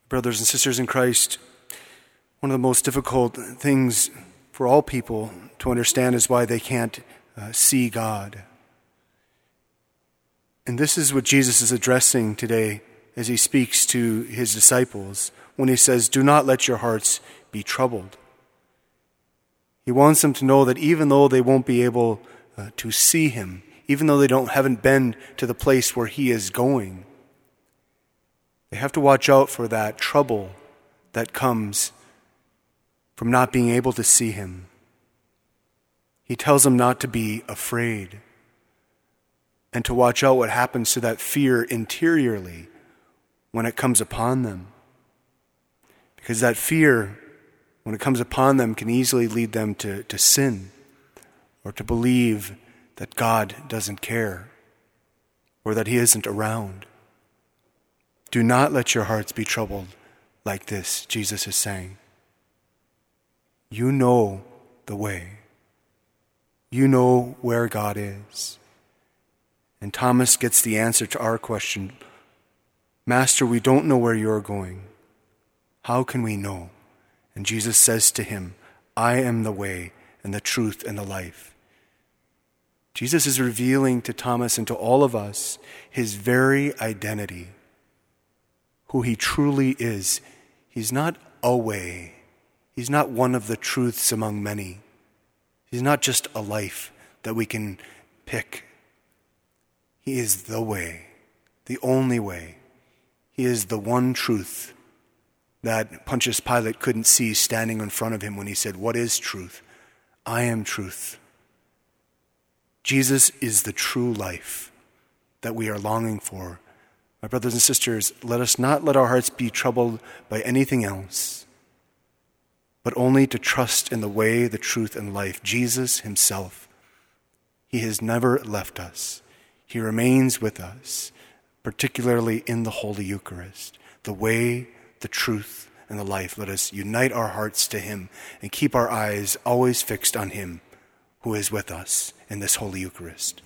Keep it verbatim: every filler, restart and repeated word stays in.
Brothers and sisters in Christ, one of the most difficult things for all people to understand is why they can't uh, see God. And this is what Jesus is addressing today as he speaks to his disciples when he says, "Do not let your hearts be troubled." He wants them to know that even though they won't be able uh, to see him, even though they don't haven't been to the place where he is going, they have to watch out for that trouble that comes from not being able to see him. He tells them not to be afraid and to watch out what happens to that fear interiorly when it comes upon them. Because that fear, when it comes upon them, can easily lead them to, to sin or to believe that God doesn't care or that he isn't around. Do not let your hearts be troubled like this, Jesus is saying. You know the way. You know where God is. And Thomas gets the answer to our question. Master, we don't know where you're going. How can we know? And Jesus says to him, I am the way and the truth and the life. Jesus is revealing to Thomas and to all of us his very identity, who he truly is. He's not a way. He's not one of the truths among many. He's not just a life that we can pick. He is the way, the only way. He is the one truth that Pontius Pilate couldn't see standing in front of him when he said, "What is truth? I am truth." Jesus is the true life that we are longing for. My brothers and sisters, let us not let our hearts be troubled by anything else, but only to trust in the way, the truth, and life, Jesus himself. He has never left us. He remains with us, particularly in the Holy Eucharist. The way, the truth, and the life. Let us unite our hearts to him and keep our eyes always fixed on him who is with us in this Holy Eucharist.